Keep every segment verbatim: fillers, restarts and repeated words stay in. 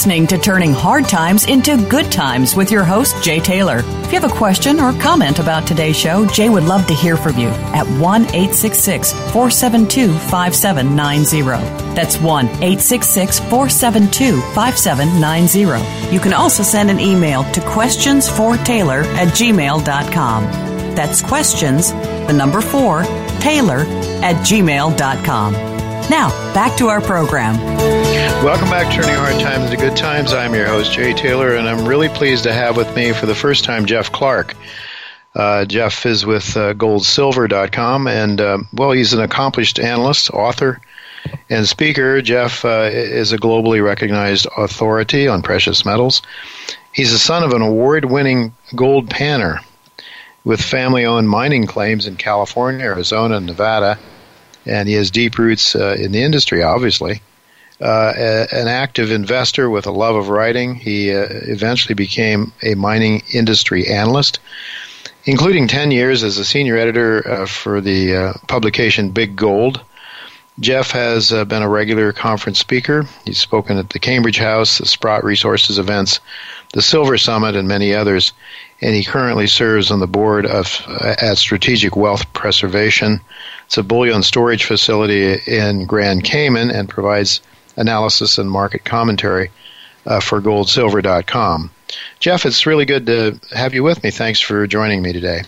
listening to Turning Hard Times into Good Times with your host, Jay Taylor. If you have a question or comment about today's show, Jay would love to hear from you at one eight six six, four seven two, five seven nine zero. That's one eight six six, four seven two, five seven nine zero. You can also send an email to questions for taylor at gmail dot com. That's questions, the number four, Taylor at gmail dot com. Now, back to our program. Welcome back to Turning Hard Times into Good Times. I'm your host, Jay Taylor, and I'm really pleased to have with me for the first time Jeff Clark. Uh, Jeff is with uh, gold silver dot com, and, uh, well, he's an accomplished analyst, author, and speaker. Jeff uh, is a globally recognized authority on precious metals. He's the son of an award-winning gold panner with family-owned mining claims in California, Arizona, and Nevada, and he has deep roots uh, in the industry, obviously. Uh, a, an active investor with a love of writing, he uh, eventually became a mining industry analyst, including ten years as a senior editor uh, for the uh, publication Big Gold. Jeff has uh, been a regular conference speaker. He's spoken at the Cambridge House, the Sprott Resources events, the Silver Summit, and many others. And he currently serves on the board of uh, at Strategic Wealth Preservation. It's a bullion storage facility in Grand Cayman and provides analysis and market commentary uh, for gold silver dot com. Jeff, it's really good to have you with me. Thanks for joining me today.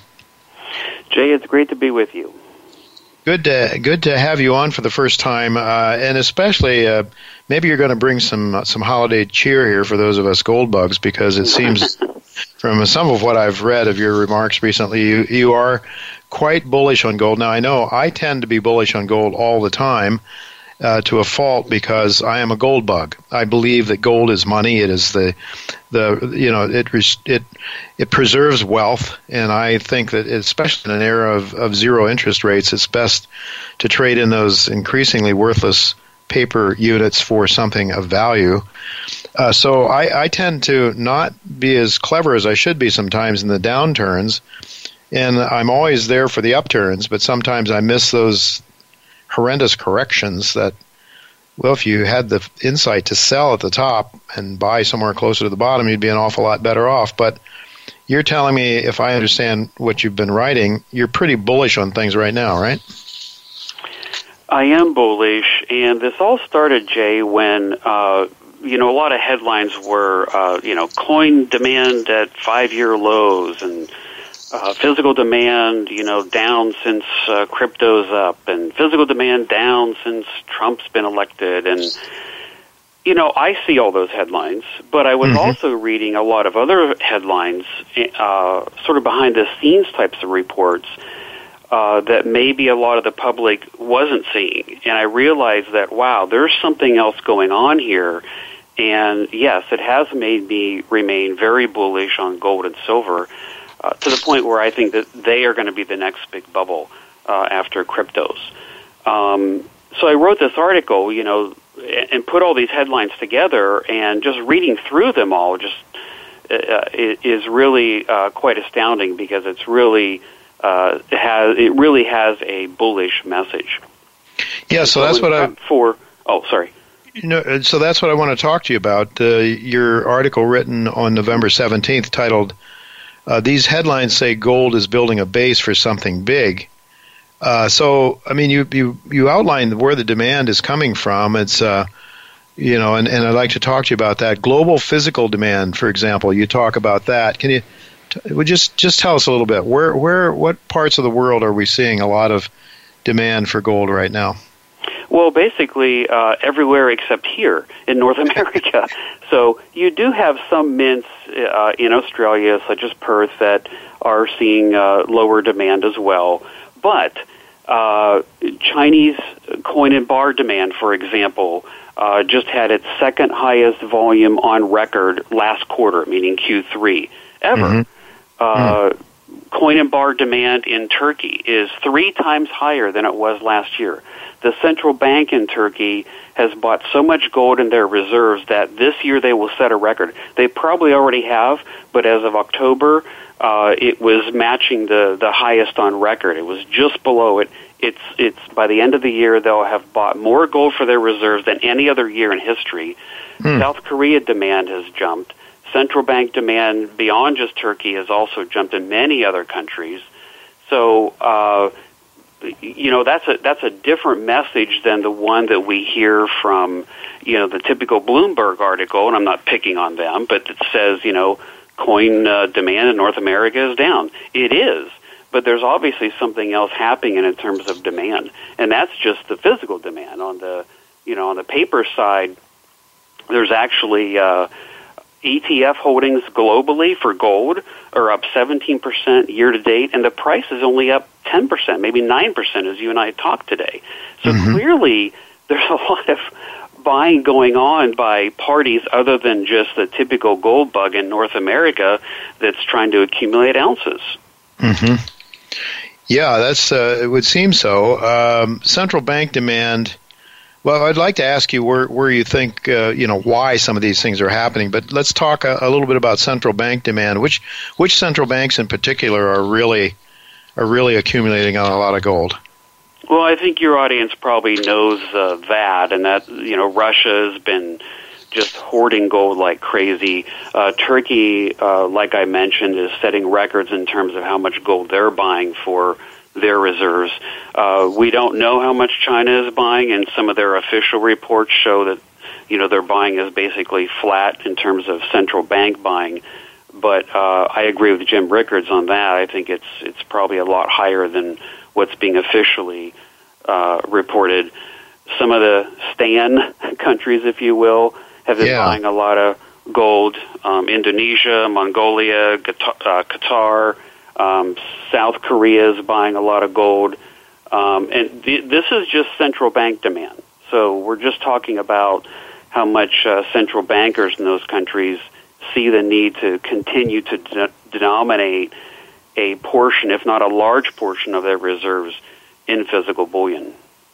Jay, it's great to be with you. Good to, good to have you on for the first time, uh, and especially uh, maybe you're going to bring some some holiday cheer here for those of us gold bugs, because it seems from some of what I've read of your remarks recently, you, you are quite bullish on gold. Now, I know I tend to be bullish on gold all the time, uh, to a fault, because I am a gold bug. I believe that gold is money. It is the the you know it it it preserves wealth, and I think that especially in an era of, of zero interest rates, it's best to trade in those increasingly worthless paper units for something of value. Uh, so I, I tend to not be as clever as I should be sometimes in the downturns, and I'm always there for the upturns, but sometimes I miss those horrendous corrections that, well, if you had the insight to sell at the top and buy somewhere closer to the bottom, you'd be an awful lot better off. But you're telling me, if I understand what you've been writing, you're pretty bullish on things right now, right? I am bullish, and this all started, Jay, when, uh, you know, a lot of headlines were, uh, you know, coin demand at five-year lows, and uh, physical demand, you know, down since uh, crypto's up, and physical demand down since Trump's been elected. And, you know, I see all those headlines, but I was mm-hmm. also reading a lot of other headlines, uh, sort of behind-the-scenes types of reports, Uh, that maybe a lot of the public wasn't seeing. And I realized that, wow, there's something else going on here. And yes, it has made me remain very bullish on gold and silver, uh, to the point where I think that they are going to be the next big bubble uh, after cryptos. Um, so I wrote this article, you know, and put all these headlines together, and just reading through them all just uh, is really uh, quite astounding, because it's really Uh, it has it really has a bullish message. Yeah, so, so that's what I for. Oh, sorry. You know, so that's what I want to talk to you about. Uh, your article written on November seventeenth, titled uh, "These Headlines Say Gold is Building a Base for Something Big." Uh, so, I mean, you you you outlined where the demand is coming from. It's uh, you know, and, and I'd like to talk to you about that. Global physical demand, for example. You talk about that. Can you? Would just just tell us a little bit, where where what parts of the world are we seeing a lot of demand for gold right now? Well, basically uh, everywhere except here in North America. So you do have some mints uh, in Australia, such as Perth, that are seeing uh, lower demand as well. But uh, Chinese coin and bar demand, for example, uh, just had its second highest volume on record last quarter, meaning Q three, ever. Mm-hmm. Uh, mm. Coin and bar demand in Turkey is three times higher than it was last year. The central bank in Turkey has bought so much gold in their reserves that this year they will set a record. They probably already have, but as of October, uh, it was matching the, the highest on record. It was just below it. It's it's by the end of the year they'll have bought more gold for their reserves than any other year in history. Hmm. South Korea demand has jumped. Central bank demand beyond just Turkey has also jumped in many other countries. So, uh, you know, that's a that's a different message than the one that we hear from, you know, the typical Bloomberg article, and I'm not picking on them, but it says, you know, coin uh, demand in North America is down. It is, but there's obviously something else happening in terms of demand, and that's just the physical demand. On the, you know, on the paper side, there's actually uh, E T F holdings globally for gold are up seventeen percent year to date, and the price is only up ten percent, maybe nine percent as you and I talked today. So mm-hmm. clearly there's a lot of buying going on by parties other than just the typical gold bug in North America that's trying to accumulate ounces. Mm-hmm. Yeah, that's uh, it would seem so. Um, central bank demand. Well, I'd like to ask you where where you think uh, you know why some of these things are happening, but let's talk a, a little bit about central bank demand. Which which central banks in particular are really are really accumulating on a lot of gold? Well, I think your audience probably knows uh, that, and that you know Russia has been just hoarding gold like crazy. Uh, Turkey, uh, like I mentioned, is setting records in terms of how much gold they're buying for their reserves. Uh, we don't know how much China is buying, and some of their official reports show that, you know, their buying is basically flat in terms of central bank buying. But uh, I agree with Jim Rickards on that. I think it's it's probably a lot higher than what's being officially uh, reported. Some of the Stan countries, if you will, have been yeah. buying a lot of gold. Um, Indonesia, Mongolia, Qatar, uh, Qatar Um, South Korea is buying a lot of gold, um, and th- this is just central bank demand. So we're just talking about how much uh, central bankers in those countries see the need to continue to de- denominate a portion, if not a large portion, of their reserves in physical bullion.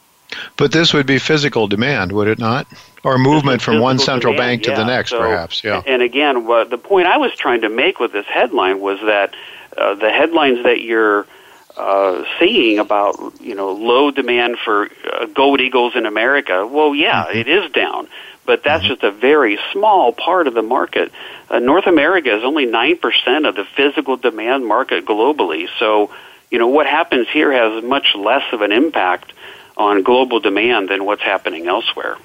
But this would be physical demand, would it not? Or movement from one central demand, bank to yeah. the next, so, perhaps. Yeah. And again, uh, the point I was trying to make with this headline was that Uh, the headlines that you're uh, seeing about, you know, low demand for uh, gold eagles in America, well, yeah, mm-hmm. it is down, but that's mm-hmm. just a very small part of the market. Uh, North America is only nine percent of the physical demand market globally, so, you know, what happens here has much less of an impact on global demand than what's happening elsewhere.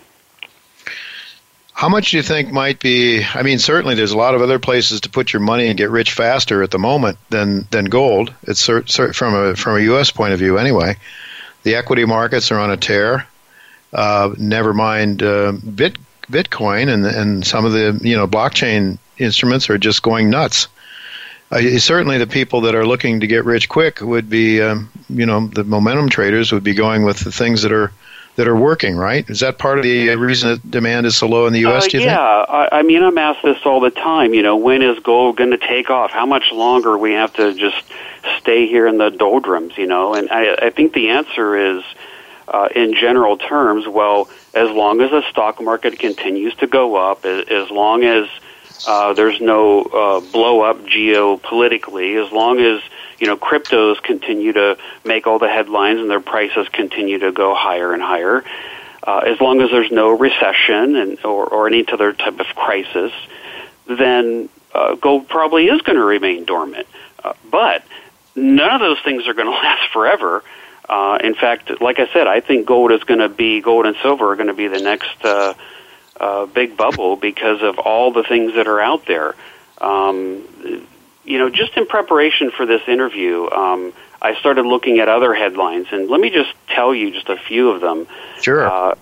How much do you think might be, I mean, certainly there's a lot of other places to put your money and get rich faster at the moment than, than gold. It's cert, cert, from a from a U S point of view anyway. The equity markets are on a tear. Uh, never mind uh, bit, Bitcoin and and some of the, you know, blockchain instruments are just going nuts. Uh, certainly the people that are looking to get rich quick would be, um, you know, the momentum traders would be going with the things that are that are working, right? Is that part of the reason that demand is so low in the U S, uh, do you yeah. think? Yeah, I, I mean, I'm asked this all the time, you know, when is gold going to take off? How much longer we have to just stay here in the doldrums, you know? And I, I think the answer is, uh, in general terms, well, as long as the stock market continues to go up, as, as long as uh, there's no uh, blow-up geopolitically, as long as you know, cryptos continue to make all the headlines and their prices continue to go higher and higher. Uh, as long as there's no recession and or, or any other type of crisis, then uh, gold probably is going to remain dormant. Uh, but none of those things are going to last forever. Uh, in fact, like I said, I think gold is going to be, gold and silver are going to be the next uh, uh, big bubble because of all the things that are out there. Um, You know, just in preparation for this interview, um, I started looking at other headlines, and let me just tell you just a few of them. Sure. Uh,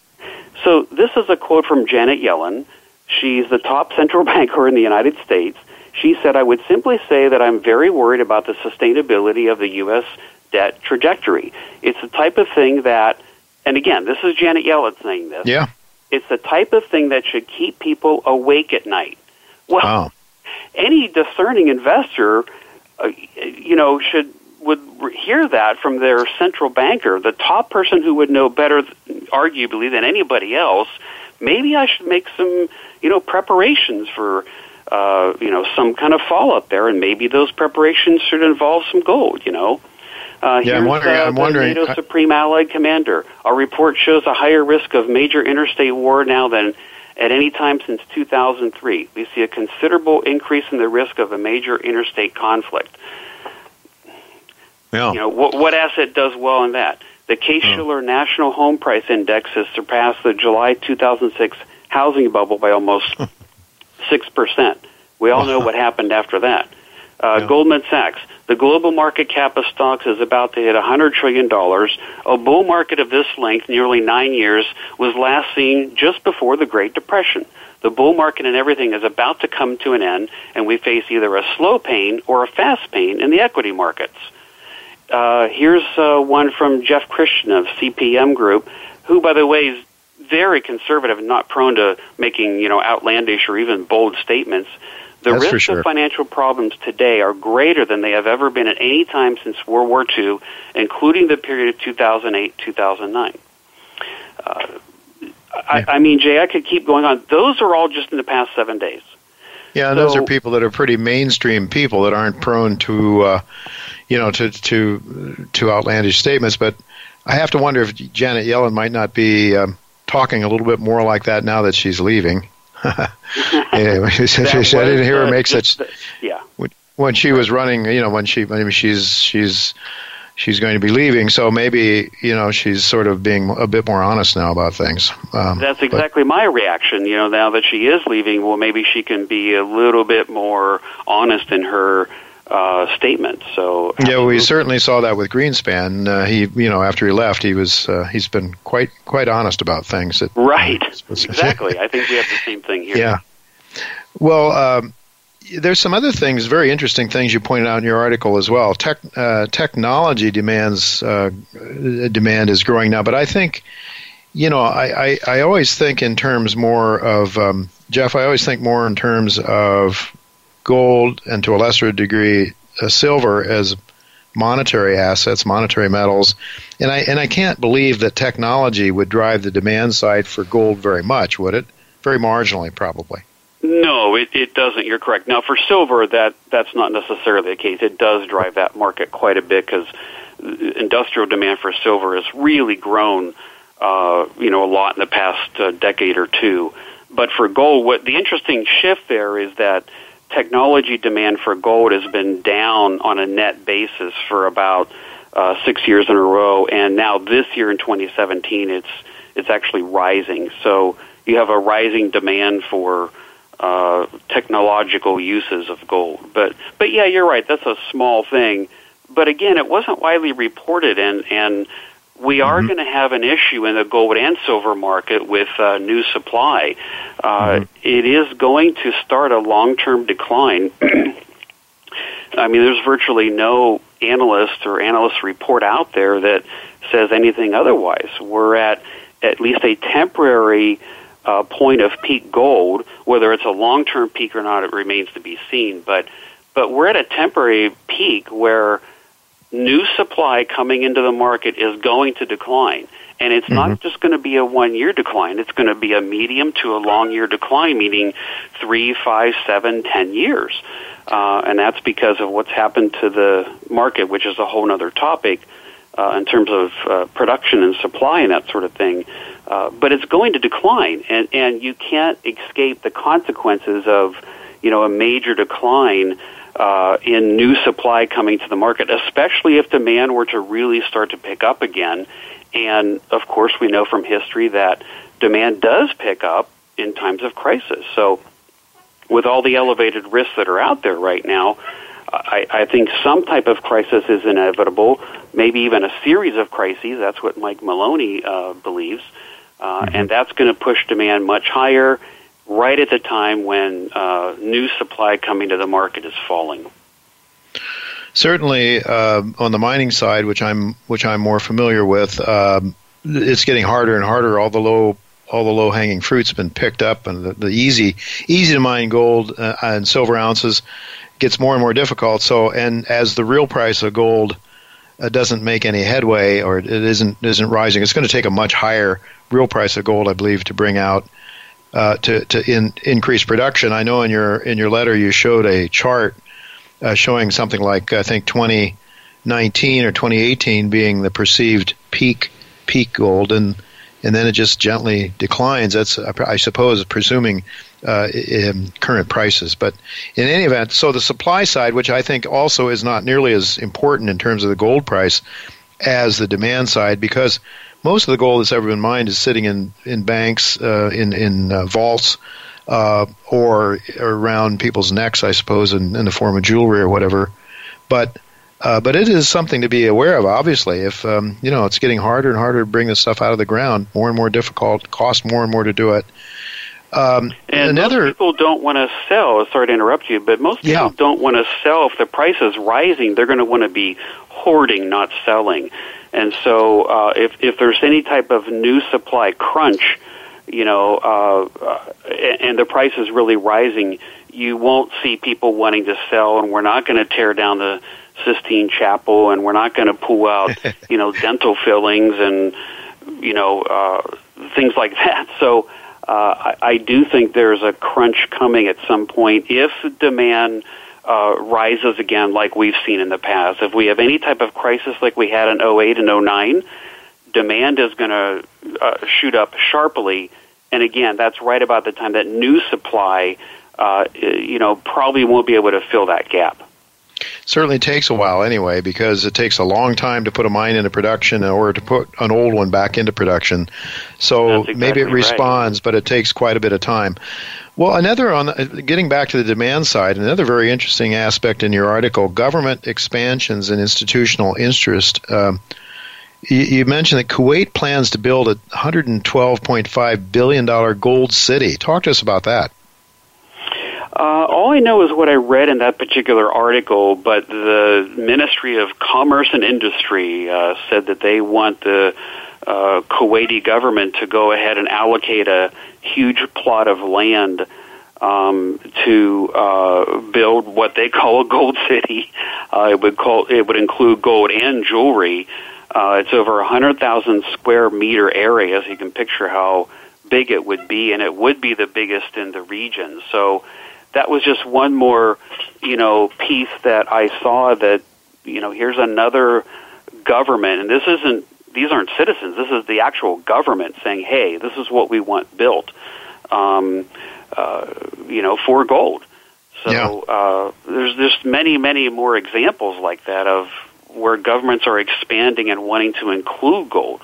so this is a quote from Janet Yellen. She's the top central banker in the United States. She said, "I would simply say that I'm very worried about the sustainability of the U S debt trajectory. It's the type of thing that," and again, this is Janet Yellen saying this. Yeah. "It's the type of thing that should keep people awake at night." Well, wow. Any discerning investor, uh, you know, should would hear that from their central banker, the top person who would know better, arguably, than anybody else. Maybe I should make some, you know, preparations for, uh, you know, some kind of fall up there, and maybe those preparations should involve some gold. You know, uh, yeah, here's I'm wondering. uh, I'm the wondering. NATO Supreme Allied Commander. Our report shows a higher risk of major interstate war now than at any time since two thousand three. We see a considerable increase in the risk of a major interstate conflict. Yeah. You know, what, what asset does well in that? The Case-Shiller yeah. National Home Price Index has surpassed the July two thousand six housing bubble by almost six percent. We all know what happened after that. Uh, yeah. Goldman Sachs, the global market cap of stocks is about to hit one hundred trillion dollars. A bull market of this length, nearly nine years, was last seen just before the Great Depression. The bull market and everything is about to come to an end, and we face either a slow pain or a fast pain in the equity markets. Uh, here's uh, one from Jeff Christian of C P M Group, who, by the way, is very conservative and not prone to making, you know, outlandish or even bold statements. The That's risks sure. of financial problems today are greater than they have ever been at any time since World War Two, including the period of two thousand eight to two thousand nine. Uh, I, I mean, Jay, I could keep going on. Those are all just in the past seven days. Yeah, and so, those are people that are pretty mainstream people that aren't prone to, uh, you know, to to to outlandish statements. But I have to wonder if Janet Yellen might not be um, talking a little bit more like that now that she's leaving. Anyway, I didn't hear her make such. The, yeah. When she was running, you know, when she, I mean, she's she's she's going to be leaving, so maybe, you know, she's sort of being a bit more honest now about things. Um, That's exactly but, my reaction. You know, now that she is leaving, well, maybe she can be a little bit more honest in her uh, statement. So yeah, we certainly saw that with Greenspan. Uh, he, you know, after he left, he was uh, he's been quite quite honest about things. That, right, exactly. I think we have the same thing here. Yeah. Well, um, there's some other things, very interesting things you pointed out in your article as well. Tech, uh, technology demands uh, demand is growing now, but I think, you know, I, I, I always think in terms more of um, Jeff. I always think more in terms of gold and to a lesser degree uh, silver as monetary assets, monetary metals, and I and I can't believe that technology would drive the demand side for gold very much, would it? Very marginally, probably. No, it, it doesn't. You're correct. Now, for silver, that that's not necessarily the case. It does drive that market quite a bit because industrial demand for silver has really grown, uh, you know, a lot in the past uh, decade or two. But for gold, what the interesting shift there is that technology demand for gold has been down on a net basis for about uh, six years in a row, and now this year in twenty seventeen, it's it's actually rising. So you have a rising demand for uh, technological uses of gold. But but yeah, you're right. That's a small thing. But again, it wasn't widely reported, and and we are mm-hmm. going to have an issue in the gold and silver market with uh, new supply. Uh, mm-hmm. It is going to start a long-term decline. I mean, there's virtually no analyst or analyst report out there that says anything otherwise. We're at at least a temporary uh, point of peak gold. Whether it's a long-term peak or not, it remains to be seen. But but we're at a temporary peak where new supply coming into the market is going to decline. And it's mm-hmm. not just going to be a one-year decline. It's going to be a medium to a long-year decline, meaning three, five, seven, ten years. Uh, and that's because of what's happened to the market, which is a whole other topic uh, in terms of uh, production and supply and that sort of thing. Uh, but it's going to decline, and, and you can't escape the consequences of, you know, a major decline Uh, in new supply coming to the market, especially if demand were to really start to pick up again. And, of course, we know from history that demand does pick up in times of crisis. So with all the elevated risks that are out there right now, I, I think some type of crisis is inevitable, maybe even a series of crises. That's what Mike Maloney uh, believes. Uh, mm-hmm. And that's going to push demand much higher, right at the time when uh, new supply coming to the market is falling. Certainly, uh, on the mining side, which I'm which I'm more familiar with, um, it's getting harder and harder. All the low all the low hanging fruit's been picked up, and the, the easy easy to mine gold uh, and silver ounces gets more and more difficult. So, and as the real price of gold uh, doesn't make any headway, or it isn't isn't rising, it's going to take a much higher real price of gold, I believe, to bring out. Uh, to to in, increase production. I know in your in your letter you showed a chart uh, showing something like I think twenty nineteen or twenty eighteen being the perceived peak peak gold, and and then it just gently declines. That's, I suppose, presuming uh, in current prices. But in any event, so the supply side, which I think also is not nearly as important in terms of the gold price as the demand side, because most of the gold that's ever been mined is sitting in, in banks, uh, in, in uh, vaults, uh, or around people's necks, I suppose, in, in the form of jewelry or whatever. But uh, but it is something to be aware of, obviously. If, um, you know, it's getting harder and harder to bring this stuff out of the ground, more and more difficult, costs more and more to do it. Um, and another, most people don't want to sell. Sorry to interrupt you, but most people yeah. don't want to sell. If the price is rising, they're going to want to be hoarding, not selling. And so uh, if, if there's any type of new supply crunch, you know, uh, uh, and the price is really rising, you won't see people wanting to sell, and we're not going to tear down the Sistine Chapel, and we're not going to pull out, you know, dental fillings and, you know, uh, things like that. So uh, I, I do think there's a crunch coming at some point if demand uh, rises again like we've seen in the past. If we have any type of crisis like we had in oh eight and oh nine, demand is going to uh, shoot up sharply. And again, that's right about the time that new supply, uh, you know, probably won't be able to fill that gap. Certainly takes a while anyway, because it takes a long time to put a mine into production in order to put an old one back into production. So exactly maybe it responds, right. but it takes quite a bit of time. Well, another on the, getting back to the demand side, another very interesting aspect in your article, government expansions and institutional interest. Um, you, you mentioned that Kuwait plans to build a one hundred twelve point five billion dollars gold city. Talk to us about that. Uh, all I know is what I read in that particular article, but the Ministry of Commerce and Industry uh, said that they want the uh, Kuwaiti government to go ahead and allocate a huge plot of land um, to uh, build what they call a gold city. Uh, it would call it would include gold and jewelry. Uh, it's over one hundred thousand square meter area, so you can picture how big it would be, and it would be the biggest in the region. So that was just one more, you know, piece that I saw that, you know, here's another government, and this isn't, these aren't citizens, this is the actual government saying, hey, this is what we want built, um, uh, you know, for gold. So yeah. uh, there's just many, many more examples like that of where governments are expanding and wanting to include gold.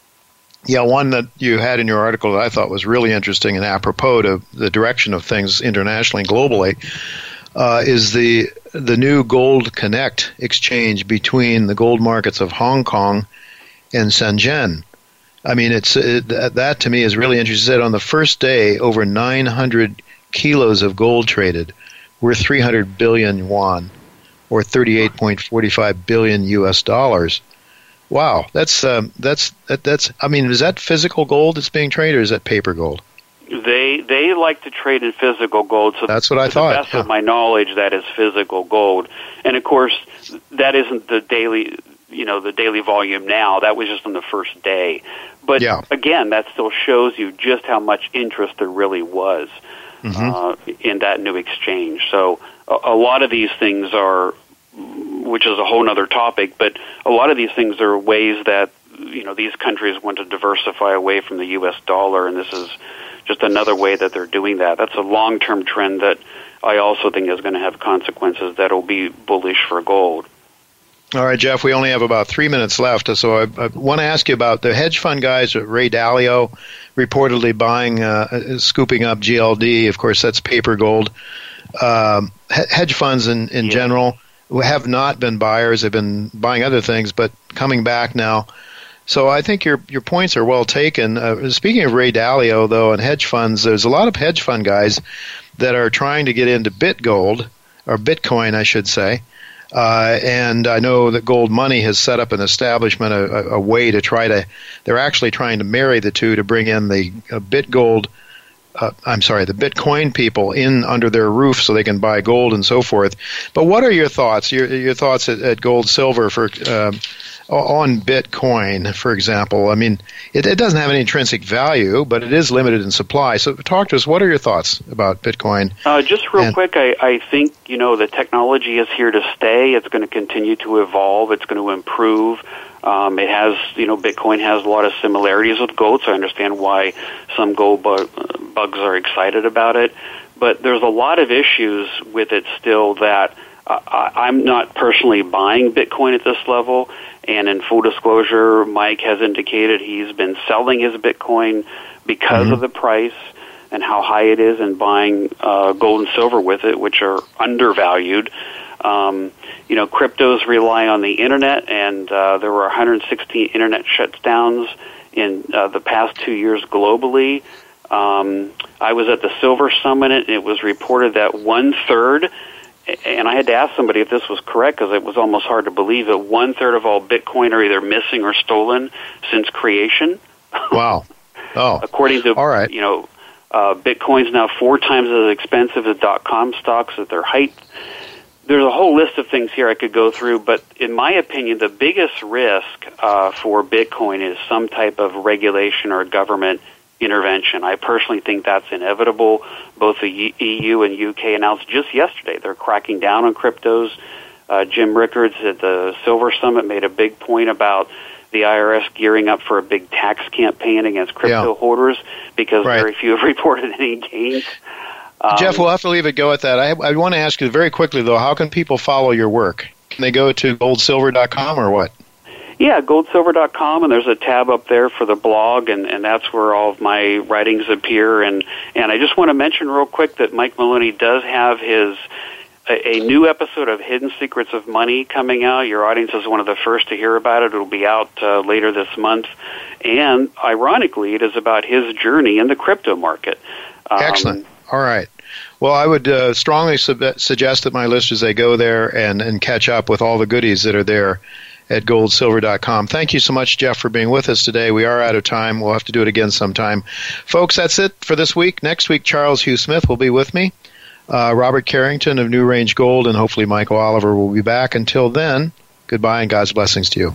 Yeah, one that you had in your article that I thought was really interesting and apropos to the direction of things internationally and globally uh, is the the new Gold Connect exchange between the gold markets of Hong Kong and Shenzhen. I mean, it's it, that to me is really interesting. It said on the first day, over nine hundred kilos of gold traded, worth three hundred billion yuan, or thirty-eight point four five billion U S dollars. Wow, that's um, that's that, that's. I mean, is that physical gold that's being traded, or is that paper gold? They they like to trade in physical gold. So that's what I to thought. To the best yeah. of my knowledge, that is physical gold, and of course, that isn't the daily, you know, the daily volume now. That was just on the first day. But yeah. again, that still shows you just how much interest there really was mm-hmm. uh, in that new exchange. So a, a lot of these things are, which is a whole other topic, but a lot of these things are ways that, you know, these countries want to diversify away from the U S dollar, and this is just another way that they're doing that. That's a long-term trend that I also think is going to have consequences that will be bullish for gold. All right, Jeff, we only have about three minutes left, so I, I want to ask you about the hedge fund guys, Ray Dalio, reportedly buying, uh, scooping up G L D. Of course, that's paper gold. Um, hedge funds in, in yeah. general have not been buyers. They've been buying other things, but coming back now. So I think your your points are well taken. Uh, speaking of Ray Dalio, though, and hedge funds, there's a lot of hedge fund guys that are trying to get into BitGold, or Bitcoin, I should say. Uh, and I know that Gold Money has set up an establishment, a, a, a way to try to, they're actually trying to marry the two to bring in the uh, BitGold, uh, I'm sorry, the Bitcoin people in under their roof so they can buy gold and so forth. But what are your thoughts, your, your thoughts at, at Gold Silver for um, on Bitcoin, for example? I mean, it, it doesn't have any intrinsic value, but it is limited in supply. So talk to us. What are your thoughts about Bitcoin? Uh, just real and, quick, I, I think, you know, the technology is here to stay. It's going to continue to evolve. It's going to improve. Um, it has, you know, Bitcoin has a lot of similarities with gold, so I understand why some gold bu- bugs are excited about it. But there's a lot of issues with it still that uh, I'm not personally buying Bitcoin at this level. And in full disclosure, Mike has indicated he's been selling his Bitcoin because mm-hmm. of the price and how high it is, and buying uh, gold and silver with it, which are undervalued. Um, you know, cryptos rely on the internet, and uh, there were one hundred sixteen internet shutdowns in uh, the past two years globally. Um, I was at the Silver Summit, and it was reported that one-third, and I had to ask somebody if this was correct because it was almost hard to believe, that one-third of all Bitcoin are either missing or stolen since creation. Wow. Oh. According to, all right. you know, uh, Bitcoin's now four times as expensive as dot-com stocks at their height. There's a whole list of things here I could go through, but in my opinion, the biggest risk uh, for Bitcoin is some type of regulation or government intervention. I personally think that's inevitable. Both the E U and U K announced just yesterday they're cracking down on cryptos. Uh, Jim Rickards at the Silver Summit made a big point about the I R S gearing up for a big tax campaign against crypto yeah. holders because right. very few have reported any gains. Um, Jeff, we'll have to leave it go at that. I, I want to ask you very quickly, though, how can people follow your work? Can they go to gold silver dot com or what? Yeah, gold silver dot com, and there's a tab up there for the blog, and, and that's where all of my writings appear. And, and I just want to mention real quick that Mike Maloney does have his a, a new episode of Hidden Secrets of Money coming out. Your audience is one of the first to hear about it. It'll be out uh, later this month. And ironically, it is about his journey in the crypto market. Um, Excellent. All right. Well, I would uh, strongly sub- suggest that my listeners, they go there and, and catch up with all the goodies that are there at gold silver dot com. Thank you so much, Jeff, for being with us today. We are out of time. We'll have to do it again sometime. Folks, that's it for this week. Next week, Charles Hugh Smith will be with me. Uh, Robert Carrington of New Range Gold, and hopefully Michael Oliver will be back. Until then, goodbye and God's blessings to you.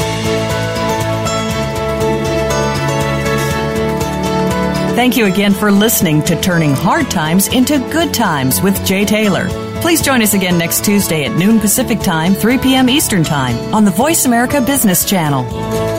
Thank you again for listening to Turning Hard Times into Good Times with Jay Taylor. Please join us again next Tuesday at noon Pacific Time, three p.m. Eastern Time on the Voice America Business Channel.